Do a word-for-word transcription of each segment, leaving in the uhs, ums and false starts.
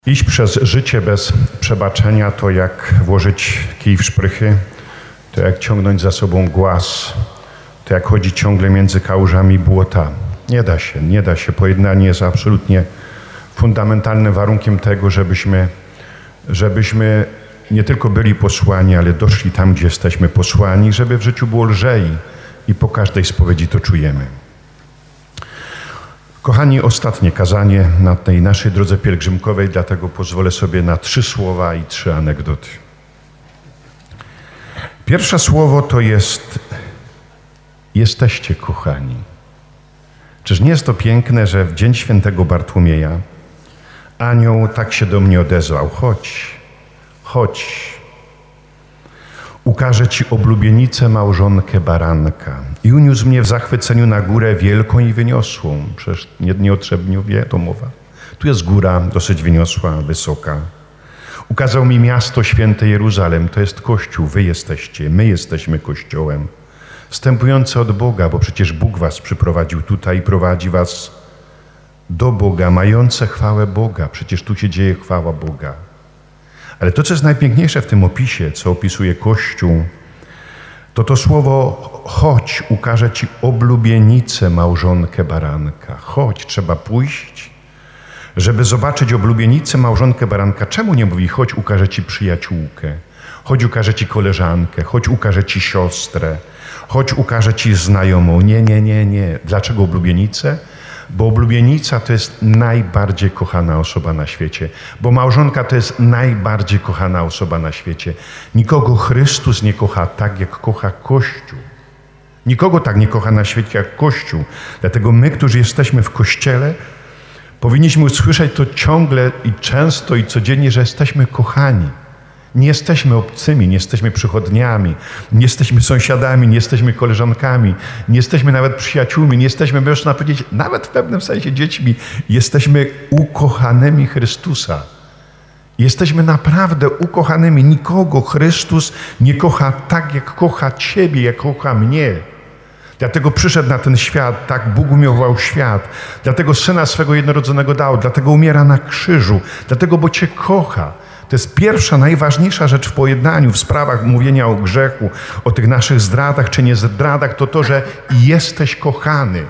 Iść przez życie bez przebaczenia to jak włożyć kij w szprychy, to jak ciągnąć za sobą głaz, to jak chodzić ciągle między kałużami błota. Nie da się, nie da się. Pojednanie jest absolutnie fundamentalnym warunkiem tego, żebyśmy, żebyśmy nie tylko byli posłani, ale doszli tam, gdzie jesteśmy posłani, żeby w życiu było lżej i po każdej spowiedzi to czujemy. Kochani, ostatnie kazanie na tej naszej drodze pielgrzymkowej, dlatego pozwolę sobie na trzy słowa i trzy anegdoty. Pierwsze słowo to jest: jesteście kochani. Czyż nie jest to piękne, że w dzień świętego Bartłomieja anioł tak się do mnie odezwał: chodź, chodź, ukażę ci oblubienicę, małżonkę baranka. I uniósł mnie w zachwyceniu na górę wielką i wyniosłą. Przecież nie, nie o Trzebniowie to mowa. Tu jest góra dosyć wyniosła, wysoka. Ukazał mi miasto święte Jeruzalem. To jest Kościół, wy jesteście, my jesteśmy Kościołem. Wstępujący od Boga, bo przecież Bóg was przyprowadził tutaj i prowadzi was do Boga, mające chwałę Boga. Przecież tu się dzieje chwała Boga. Ale to, co jest najpiękniejsze w tym opisie, co opisuje Kościół, to to słowo chodź, ukażę ci oblubienicę, małżonkę baranka. Chodź, trzeba pójść, żeby zobaczyć oblubienicę, małżonkę baranka. Czemu nie mówi chodź, ukażę ci przyjaciółkę, chodź, ukażę ci koleżankę, chodź, ukażę ci siostrę, chodź, ukażę ci znajomą. Nie, nie, nie, nie. Dlaczego oblubienicę? Bo oblubienica to jest najbardziej kochana osoba na świecie. Bo małżonka to jest najbardziej kochana osoba na świecie. Nikogo Chrystus nie kocha tak, jak kocha Kościół. Nikogo tak nie kocha na świecie, jak Kościół. Dlatego my, którzy jesteśmy w Kościele, powinniśmy usłyszeć to ciągle i często i codziennie, że jesteśmy kochani. Nie jesteśmy obcymi, nie jesteśmy przychodniami, nie jesteśmy sąsiadami, nie jesteśmy koleżankami, nie jesteśmy nawet przyjaciółmi, nie jesteśmy, można powiedzieć, nawet w pewnym sensie dziećmi. Jesteśmy ukochanymi Chrystusa. Jesteśmy naprawdę ukochanymi. Nikogo Chrystus nie kocha tak, jak kocha ciebie, jak kocha mnie. Dlatego przyszedł na ten świat, tak Bóg umiłował świat. Dlatego Syna swego jednorodzonego dał, dlatego umiera na krzyżu, dlatego, bo cię kocha. To jest pierwsza, najważniejsza rzecz w pojednaniu, w sprawach mówienia o grzechu, o tych naszych zdradach czy nie zdradach, to to, że jesteś kochany.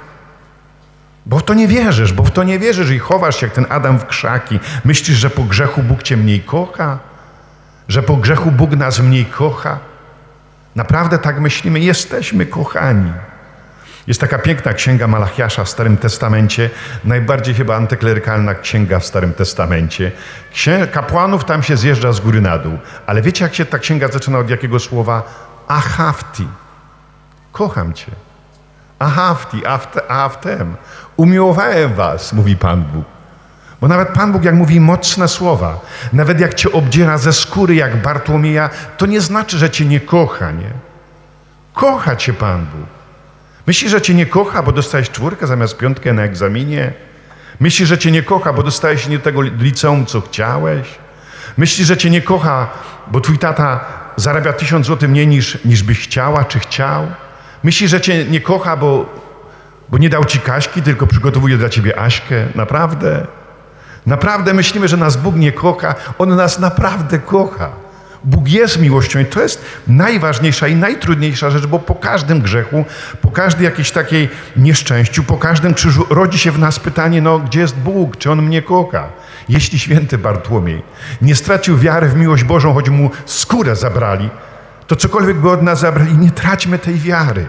Bo w to nie wierzysz, bo w to nie wierzysz i chowasz się jak ten Adam w krzaki. Myślisz, że po grzechu Bóg cię mniej kocha? Że po grzechu Bóg nas mniej kocha? Naprawdę tak myślimy? Jesteśmy kochani. Jest taka piękna księga Malachiasza w Starym Testamencie, najbardziej chyba antyklerykalna księga w Starym Testamencie. Księ- kapłanów tam się zjeżdża z góry na dół. Ale wiecie, jak się ta księga zaczyna od jakiego słowa? Ahafti. Kocham cię. Ahafti, ahaftem. Umiłowałem was, mówi Pan Bóg. Bo nawet Pan Bóg, jak mówi mocne słowa, nawet jak cię obdziera ze skóry jak Bartłomieja, to nie znaczy, że cię nie kocha, nie? Kocha cię Pan Bóg. Myślisz, że cię nie kocha, bo dostałeś czwórkę zamiast piątkę na egzaminie? Myślisz, że cię nie kocha, bo dostałeś nie tego liceum, co chciałeś? Myślisz, że cię nie kocha, bo twój tata zarabia tysiąc złotych mniej niż, niż byś chciała, czy chciał? Myślisz, że cię nie kocha, bo, bo nie dał ci Kaśki, tylko przygotowuje dla ciebie Aśkę? Naprawdę? Naprawdę myślimy, że nas Bóg nie kocha? On nas naprawdę kocha. Bóg jest miłością i to jest najważniejsza i najtrudniejsza rzecz, bo po każdym grzechu, po każdej jakiejś takiej nieszczęściu, po każdym krzyżu rodzi się w nas pytanie, no gdzie jest Bóg, czy On mnie kocha? Jeśli święty Bartłomiej nie stracił wiary w miłość Bożą, choć mu skórę zabrali, to cokolwiek by od nas zabrali, nie traćmy tej wiary.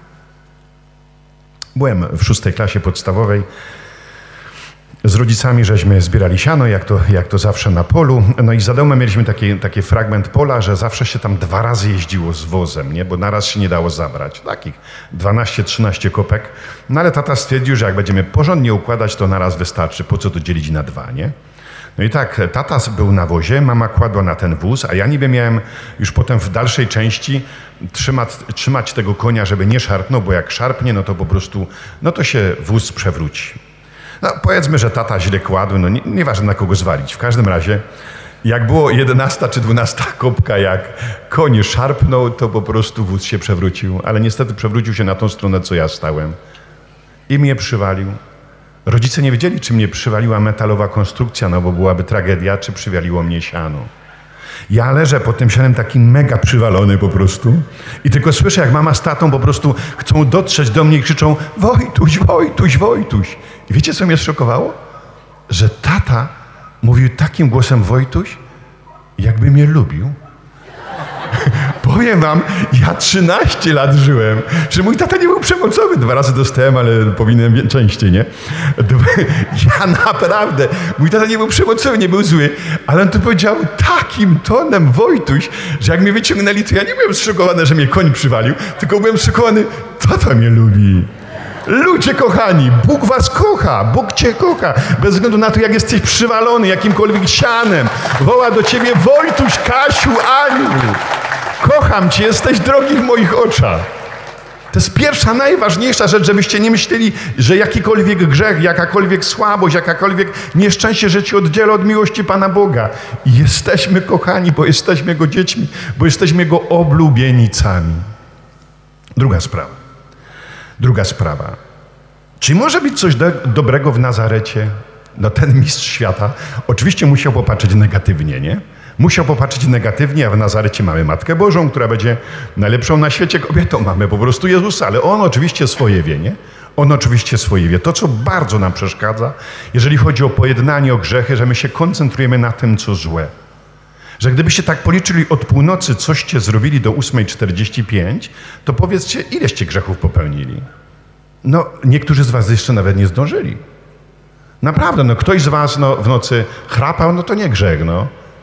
Byłem w szóstej klasie podstawowej. Z rodzicami żeśmy zbierali siano, jak to, jak to zawsze na polu. No i za domem mieliśmy taki, taki fragment pola, że zawsze się tam dwa razy jeździło z wozem, nie? Bo naraz się nie dało zabrać. Takich dwanaście trzynaście kopek. No ale tata stwierdził, że jak będziemy porządnie układać, to naraz wystarczy. Po co to dzielić na dwa, nie? No i tak, tata był na wozie, mama kładła na ten wóz, a ja niby miałem już potem w dalszej części trzymać, trzymać tego konia, żeby nie szarpnął, bo jak szarpnie, no to po prostu, no to się wóz przewróci. No powiedzmy, że tata źle kładł, no nie, nieważne na kogo zwalić. W każdym razie, jak było jedenasta czy dwunasta kopka, jak koń szarpnął, to po prostu wóz się przewrócił. Ale niestety przewrócił się na tą stronę, co ja stałem. I mnie przywalił. Rodzice nie wiedzieli, czy mnie przywaliła metalowa konstrukcja, no bo byłaby tragedia, czy przywaliło mnie siano. Ja leżę pod tym sianem taki mega przywalony po prostu i tylko słyszę, jak mama z tatą po prostu chcą dotrzeć do mnie i krzyczą: Wojtuś, Wojtuś, Wojtuś. I wiecie, co mnie szokowało? Że tata mówił takim głosem Wojtuś, jakby mnie lubił. Powiem wam, ja trzynaście lat żyłem, że mój tata nie był przemocowy. Dwa razy dostałem, ale powinienem częściej, nie? Ja naprawdę, mój tata nie był przemocowy, nie był zły, ale on to powiedział takim tonem Wojtuś, że jak mnie wyciągnęli, to ja nie byłem zszokowany, że mnie koń przywalił, tylko byłem zszokowany, tata mnie lubi. Ludzie kochani, Bóg was kocha, Bóg cię kocha, bez względu na to, jak jesteś przywalony jakimkolwiek sianem. Woła do ciebie: Wojtuś, Kasiu, Aniu, kocham cię, jesteś drogi w moich oczach. To jest pierwsza, najważniejsza rzecz, żebyście nie myśleli, że jakikolwiek grzech, jakakolwiek słabość, jakakolwiek nieszczęście, że cię oddziela od miłości Pana Boga. I jesteśmy kochani, bo jesteśmy Jego dziećmi, bo jesteśmy Jego oblubienicami. Druga sprawa. Druga sprawa. Czy może być coś do, dobrego w Nazarecie? No ten mistrz świata oczywiście musiał popatrzeć negatywnie, nie? Musiał popatrzeć negatywnie, a w Nazarecie mamy Matkę Bożą, która będzie najlepszą na świecie kobietą. Mamy po prostu Jezusa, ale On oczywiście swoje wie, nie? On oczywiście swoje wie. To, co bardzo nam przeszkadza, jeżeli chodzi o pojednanie, o grzechy, że my się koncentrujemy na tym, co złe. Że gdybyście tak policzyli od północy, coście zrobili do ósmej czterdzieści pięć, to powiedzcie, ileście grzechów popełnili? No, niektórzy z was jeszcze nawet nie zdążyli. Naprawdę, no ktoś z was no, w nocy chrapał, no to nie grzech, no.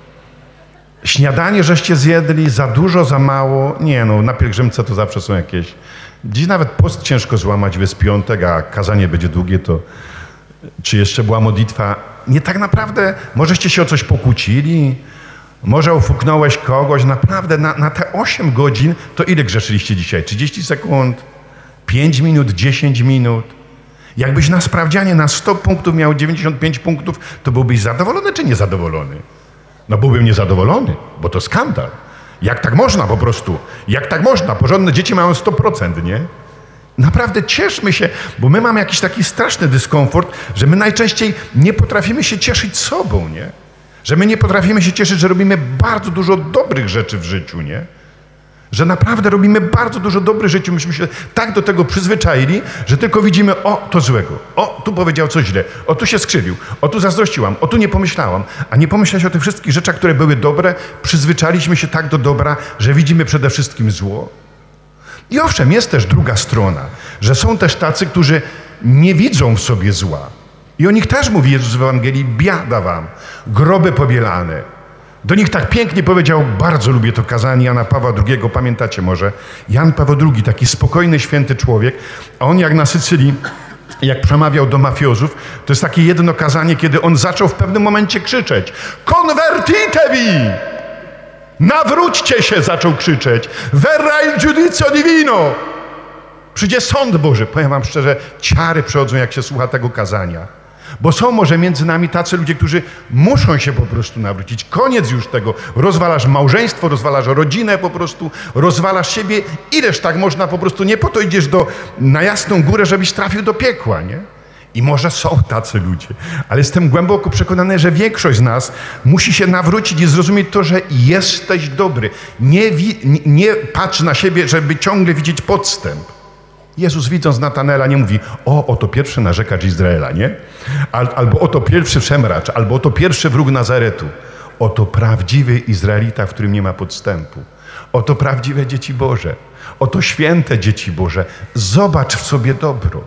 Śniadanie żeście zjedli, za dużo, za mało. Nie, no na pielgrzymce to zawsze są jakieś... Dziś nawet post ciężko złamać, jest piątek, a kazanie będzie długie, to czy jeszcze była modlitwa? Nie, tak naprawdę, możeście się o coś pokłócili, może ufuknąłeś kogoś, naprawdę na, na te osiem godzin, to ile grzeszyliście dzisiaj? trzydzieści sekund? pięć minut? dziesięć minut? Jakbyś na sprawdzianie na sto punktów miał dziewięćdziesiąt pięć punktów, to byłbyś zadowolony czy niezadowolony? No byłbym niezadowolony, bo to skandal. Jak tak można po prostu? Jak tak można? Porządne dzieci mają sto procent, nie? Naprawdę cieszmy się, bo my mamy jakiś taki straszny dyskomfort, że my najczęściej nie potrafimy się cieszyć sobą, nie? Że my nie potrafimy się cieszyć, że robimy bardzo dużo dobrych rzeczy w życiu, nie? Że naprawdę robimy bardzo dużo dobrych rzeczy. Myśmy się tak do tego przyzwyczaili, że tylko widzimy: o, to złego, o, tu powiedział coś źle, o, tu się skrzywił, o, tu zazdrościłam, o, tu nie pomyślałam. A nie pomyśleć o tych wszystkich rzeczach, które były dobre. Przyzwyczailiśmy się tak do dobra, że widzimy przede wszystkim zło. I owszem, jest też druga strona, że są też tacy, którzy nie widzą w sobie zła. I o nich też mówi Jezus w Ewangelii: biada wam, groby pobielane. Do nich tak pięknie powiedział, bardzo lubię to kazanie Jana Pawła drugiego, pamiętacie może? Jan Paweł drugi, taki spokojny, święty człowiek, a on jak na Sycylii, jak przemawiał do mafiozów, to jest takie jedno kazanie, kiedy on zaczął w pewnym momencie krzyczeć: Convertitevi! Nawróćcie się, zaczął krzyczeć. Verrà il giudizio divino! Przyjdzie sąd Boży. Powiem wam szczerze, ciary przechodzą, jak się słucha tego kazania. Bo są może między nami tacy ludzie, którzy muszą się po prostu nawrócić. Koniec już tego. Rozwalasz małżeństwo, rozwalasz rodzinę po prostu, rozwalasz siebie. Ileż tak można po prostu, nie po to idziesz do, na jasną górę, żebyś trafił do piekła, nie? I może są tacy ludzie, ale jestem głęboko przekonany, że większość z nas musi się nawrócić i zrozumieć to, że jesteś dobry. Nie, wi- nie, nie patrz na siebie, żeby ciągle widzieć podstęp. Jezus, widząc Natanela, nie mówi: o, oto pierwszy narzekacz Izraela, nie? Al, albo oto pierwszy szemracz, albo oto pierwszy wróg Nazaretu. Oto prawdziwy Izraelita, w którym nie ma podstępu. Oto prawdziwe dzieci Boże. Oto święte dzieci Boże. Zobacz w sobie dobro.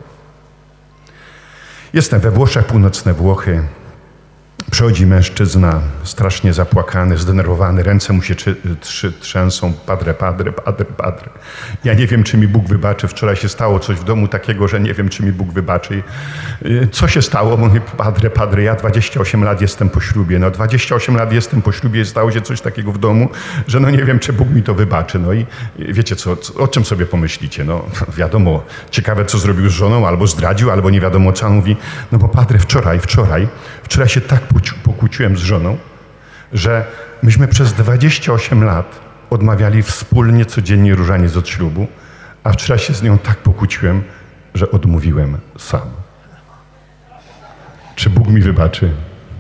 Jestem we Włoszech, północne Włochy. Przychodzi mężczyzna, strasznie zapłakany, zdenerwowany, ręce mu się trzy, trzy, trzęsą, padre, padre, padre, padre. Ja nie wiem, czy mi Bóg wybaczy. Wczoraj się stało coś w domu takiego, że nie wiem, czy mi Bóg wybaczy. Co się stało? Mówi: padre, padre, ja dwadzieścia osiem lat jestem po ślubie. No dwadzieścia osiem lat jestem po ślubie i stało się coś takiego w domu, że no nie wiem, czy Bóg mi to wybaczy. No i wiecie co, o czym sobie pomyślicie? No wiadomo, ciekawe, co zrobił z żoną, albo zdradził, albo nie wiadomo co. On mówi: no bo padre, wczoraj, wczoraj, wczoraj się tak pokłóciłem z żoną, że myśmy przez dwadzieścia osiem lat odmawiali wspólnie codziennie różaniec od ślubu, a wczoraj się z nią tak pokłóciłem, że odmówiłem sam. Czy Bóg mi wybaczy?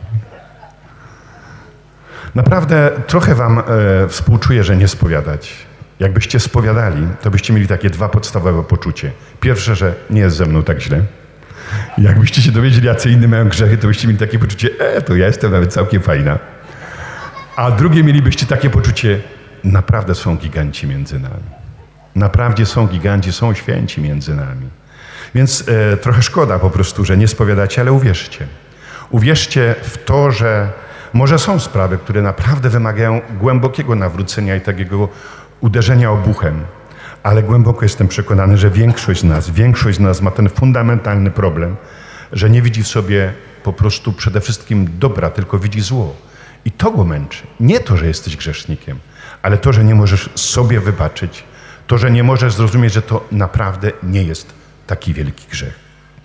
Naprawdę trochę wam e, współczuję, że nie spowiadać. Jakbyście spowiadali, to byście mieli takie dwa podstawowe poczucie. Pierwsze, że nie jest ze mną tak źle. Jakbyście się dowiedzieli, jacy inni mają grzechy, to byście mieli takie poczucie, e, to ja jestem nawet całkiem fajna. A drugie mielibyście takie poczucie, naprawdę są giganci między nami. Naprawdę są giganci, są święci między nami. Więc e, trochę szkoda po prostu, że nie spowiadacie, ale uwierzcie. Uwierzcie w to, że może są sprawy, które naprawdę wymagają głębokiego nawrócenia i takiego uderzenia obuchem. Ale głęboko jestem przekonany, że większość z nas, większość z nas ma ten fundamentalny problem, że nie widzi w sobie po prostu przede wszystkim dobra, tylko widzi zło. I to go męczy. Nie to, że jesteś grzesznikiem, ale to, że nie możesz sobie wybaczyć, to, że nie możesz zrozumieć, że to naprawdę nie jest taki wielki grzech.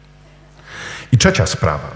I trzecia sprawa.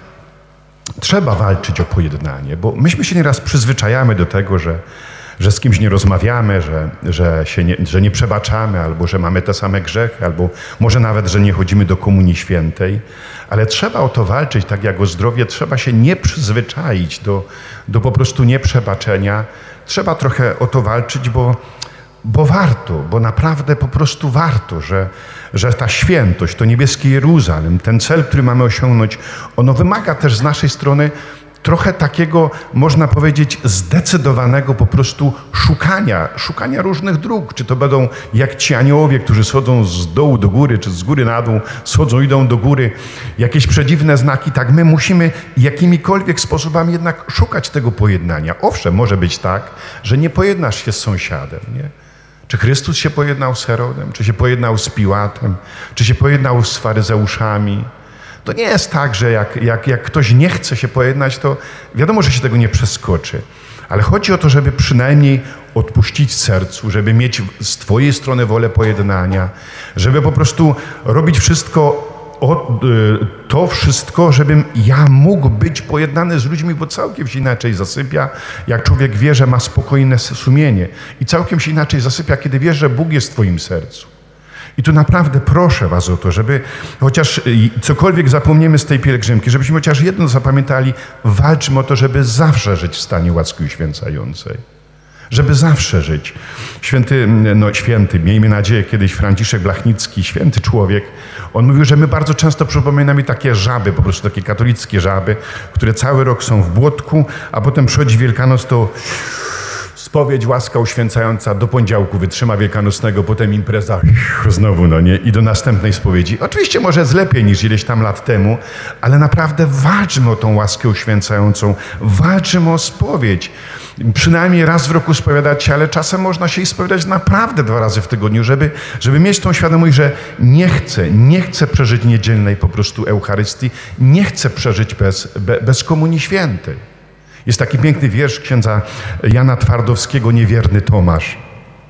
Trzeba walczyć o pojednanie, bo myśmy się nieraz przyzwyczajamy do tego, że, że z kimś nie rozmawiamy, że, że, się nie, że nie przebaczamy, albo że mamy te same grzechy, albo może nawet, że nie chodzimy do Komunii Świętej. Ale trzeba o to walczyć, tak jak o zdrowie. Trzeba się nie przyzwyczaić do, do po prostu nieprzebaczenia. Trzeba trochę o to walczyć, bo Bo warto, bo naprawdę po prostu warto, że, że ta świętość, to niebieskie Jeruzalem, ten cel, który mamy osiągnąć, ono wymaga też z naszej strony trochę takiego, można powiedzieć, zdecydowanego po prostu szukania, szukania różnych dróg. Czy to będą jak ci aniołowie, którzy schodzą z dołu do góry, czy z góry na dół, schodzą, idą do góry, jakieś przedziwne znaki. Tak, my musimy jakimikolwiek sposobami jednak szukać tego pojednania. Owszem, może być tak, że nie pojednasz się z sąsiadem, nie? Czy Chrystus się pojednał z Herodem? Czy się pojednał z Piłatem? Czy się pojednał z faryzeuszami? To nie jest tak, że jak, jak, jak ktoś nie chce się pojednać, to wiadomo, że się tego nie przeskoczy. Ale chodzi o to, żeby przynajmniej odpuścić sercu, żeby mieć z twojej strony wolę pojednania, żeby po prostu robić wszystko, o, to wszystko, żebym ja mógł być pojednany z ludźmi, bo całkiem się inaczej zasypia, jak człowiek wie, że ma spokojne sumienie. I całkiem się inaczej zasypia, kiedy wiesz, że Bóg jest w twoim sercu. I tu naprawdę proszę was o to, żeby chociaż cokolwiek zapomniemy z tej pielgrzymki, żebyśmy chociaż jedno zapamiętali, walczmy o to, żeby zawsze żyć w stanie łaski uświęcającej. Żeby zawsze żyć. Święty, no święty, miejmy nadzieję, kiedyś Franciszek Blachnicki, święty człowiek, on mówił, że my bardzo często przypominamy takie żaby, po prostu takie katolickie żaby, które cały rok są w błotku, a potem przychodzi Wielkanoc, to spowiedź, łaska uświęcająca, do poniedziałku wytrzyma wielkanocnego, potem impreza znowu, no nie, i do następnej spowiedzi. Oczywiście może jest lepiej niż ileś tam lat temu, ale naprawdę walczmy o tą łaskę uświęcającą, walczmy o spowiedź. Przynajmniej raz w roku spowiadać się, ale czasem można się i spowiadać naprawdę dwa razy w tygodniu, żeby, żeby mieć tą świadomość, że nie chcę, nie chcę przeżyć niedzielnej po prostu Eucharystii, nie chcę przeżyć bez, be, bez Komunii Świętej. Jest taki piękny wiersz księdza Jana Twardowskiego, Niewierny Tomasz.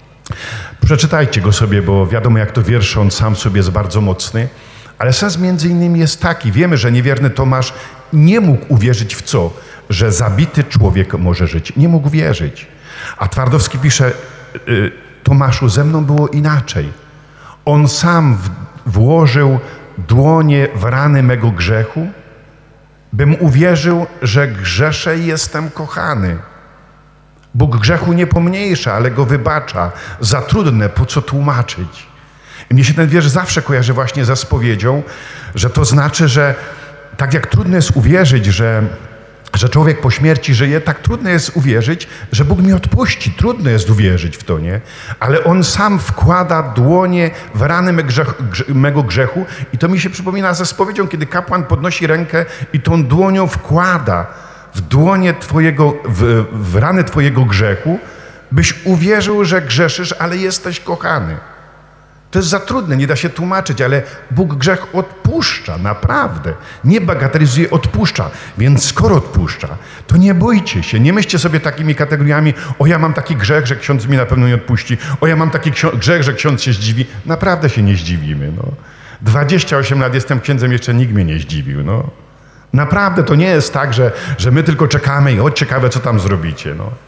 Przeczytajcie go sobie, bo wiadomo, jak to wiersz, on sam sobie jest bardzo mocny. Ale sens między innymi jest taki. Wiemy, że niewierny Tomasz nie mógł uwierzyć w co? Że zabity człowiek może żyć. Nie mógł wierzyć. A Twardowski pisze, Tomaszu, ze mną było inaczej. On sam włożył dłonie w rany mego grzechu, bym uwierzył, że grzeszę i jestem kochany. Bóg grzechu nie pomniejsza, ale go wybacza. Za trudne, po co tłumaczyć? I mnie się ten wiersz zawsze kojarzy właśnie ze spowiedzią, że to znaczy, że tak jak trudno jest uwierzyć, że, że człowiek po śmierci żyje, tak trudno jest uwierzyć, że Bóg mi odpuści. Trudno jest uwierzyć w to, nie? Ale On sam wkłada dłonie w rany me grzech, grze, mego grzechu i to mi się przypomina ze spowiedzią, kiedy kapłan podnosi rękę i tą dłonią wkłada w dłonie twojego, w, w rany twojego grzechu, byś uwierzył, że grzeszysz, ale jesteś kochany. To jest za trudne, nie da się tłumaczyć, ale Bóg grzech odpuszcza, naprawdę. Nie bagatelizuje, odpuszcza. Więc skoro odpuszcza, to nie bójcie się, nie myślcie sobie takimi kategoriami, o ja mam taki grzech, że ksiądz mi na pewno nie odpuści, o ja mam taki grzech, że ksiądz się zdziwi. Naprawdę się nie zdziwimy. No. dwadzieścia osiem lat jestem księdzem, jeszcze nikt mnie nie zdziwił. No. Naprawdę to nie jest tak, że, że my tylko czekamy i o ciekawe, co tam zrobicie. No.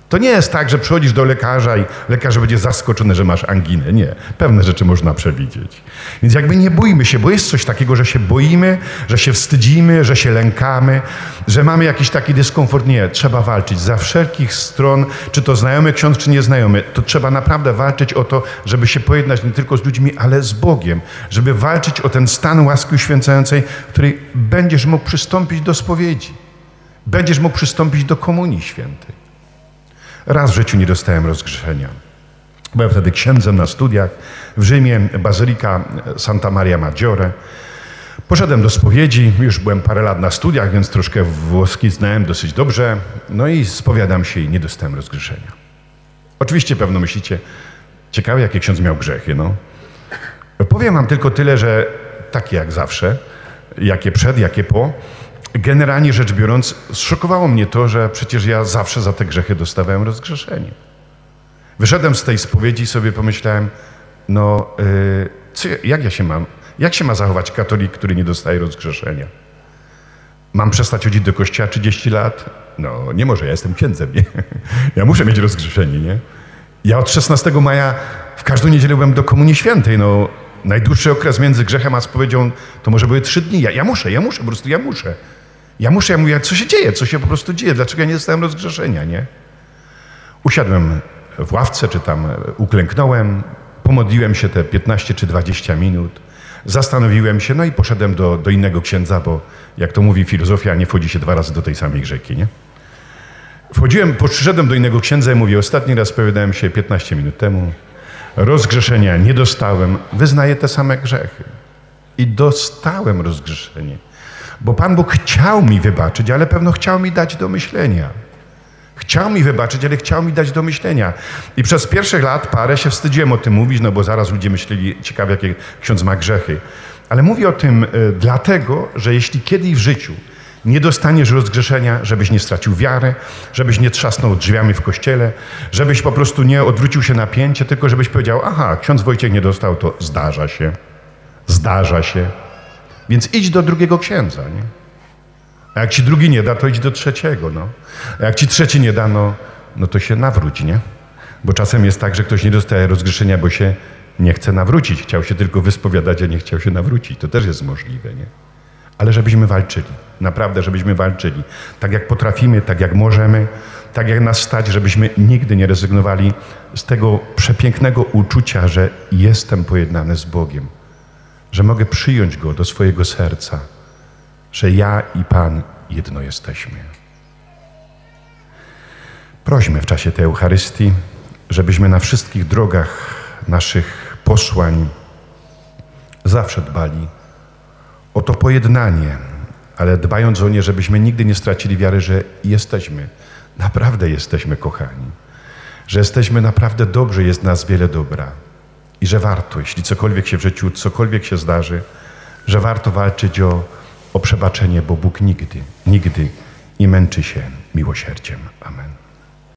To nie jest tak, że przychodzisz do lekarza i lekarz będzie zaskoczony, że masz anginę. Nie. Pewne rzeczy można przewidzieć. Więc jakby nie bójmy się, bo jest coś takiego, że się boimy, że się wstydzimy, że się lękamy, że mamy jakiś taki dyskomfort. Nie. Trzeba walczyć za wszelkich stron, czy to znajomy ksiądz, czy nieznajomy. To trzeba naprawdę walczyć o to, żeby się pojednać nie tylko z ludźmi, ale z Bogiem. Żeby walczyć o ten stan łaski uświęcającej, w której będziesz mógł przystąpić do spowiedzi. Będziesz mógł przystąpić do komunii świętej. Raz w życiu nie dostałem rozgrzeszenia. Byłem wtedy księdzem na studiach w Rzymie, Bazylika Santa Maria Maggiore. Poszedłem do spowiedzi, już byłem parę lat na studiach, więc troszkę włoski znałem dosyć dobrze. No i spowiadam się i nie dostałem rozgrzeszenia. Oczywiście pewno myślicie, ciekawe jakie ksiądz miał grzechy, no. Powiem wam tylko tyle, że takie jak zawsze, jakie przed, jakie po. Generalnie rzecz biorąc, zszokowało mnie to, że przecież ja zawsze za te grzechy dostawałem rozgrzeszenie. Wyszedłem z tej spowiedzi i sobie pomyślałem, no yy, co, jak ja się mam, jak się ma zachować katolik, który nie dostaje rozgrzeszenia? Mam przestać chodzić do kościoła trzydzieści lat? No nie może, ja jestem księdzem, nie? Ja muszę mieć rozgrzeszenie, nie? Ja od szesnastego maja w każdą niedzielę byłem do Komunii Świętej, no najdłuższy okres między grzechem a spowiedzią to może były trzy dni. Ja, ja muszę, ja muszę, po prostu ja muszę. Ja muszę, ja mówię, co się dzieje, co się po prostu dzieje, dlaczego ja nie dostałem rozgrzeszenia, nie? Usiadłem w ławce, czy tam uklęknąłem, pomodliłem się te piętnaście czy dwadzieścia minut, zastanowiłem się, no i poszedłem do, do innego księdza, bo jak to mówi filozofia, nie wchodzi się dwa razy do tej samej rzeki, nie? Wchodziłem, przyszedłem do innego księdza i mówię, ostatni raz spowiadałem się piętnaście minut temu, rozgrzeszenia nie dostałem, wyznaję te same grzechy. I dostałem rozgrzeszenie. Bo Pan Bóg chciał mi wybaczyć, ale pewno chciał mi dać do myślenia. Chciał mi wybaczyć, ale chciał mi dać do myślenia. I przez pierwszych lat parę się wstydziłem o tym mówić, no bo zaraz ludzie myśleli, ciekawe jakie ksiądz ma grzechy. Ale mówię o tym y, dlatego, że jeśli kiedyś w życiu nie dostaniesz rozgrzeszenia, żebyś nie stracił wiary, żebyś nie trzasnął drzwiami w kościele, żebyś po prostu nie odwrócił się na pięcie, tylko żebyś powiedział, aha, ksiądz Wojciech nie dostał, to zdarza się. Zdarza się. Więc idź do drugiego księdza, nie? A jak ci drugi nie da, to idź do trzeciego, no. A jak ci trzeci nie da, no, no to się nawróć, nie? Bo czasem jest tak, że ktoś nie dostaje rozgrzeszenia, bo się nie chce nawrócić. Chciał się tylko wyspowiadać, a nie chciał się nawrócić. To też jest możliwe, nie? Ale żebyśmy walczyli. Naprawdę, żebyśmy walczyli. Tak jak potrafimy, tak jak możemy, tak jak nas stać, żebyśmy nigdy nie rezygnowali z tego przepięknego uczucia, że jestem pojednany z Bogiem. Że mogę przyjąć Go do swojego serca. Że ja i Pan jedno jesteśmy. Prośmy w czasie tej Eucharystii, żebyśmy na wszystkich drogach naszych posłań zawsze dbali o to pojednanie, ale dbając o nie, żebyśmy nigdy nie stracili wiary, że jesteśmy, naprawdę jesteśmy kochani, że jesteśmy naprawdę dobrzy, jest nas wiele dobra i że warto, jeśli cokolwiek się w życiu, cokolwiek się zdarzy, że warto walczyć o, o przebaczenie, bo Bóg nigdy, nigdy nie męczy się miłosierdziem. Amen.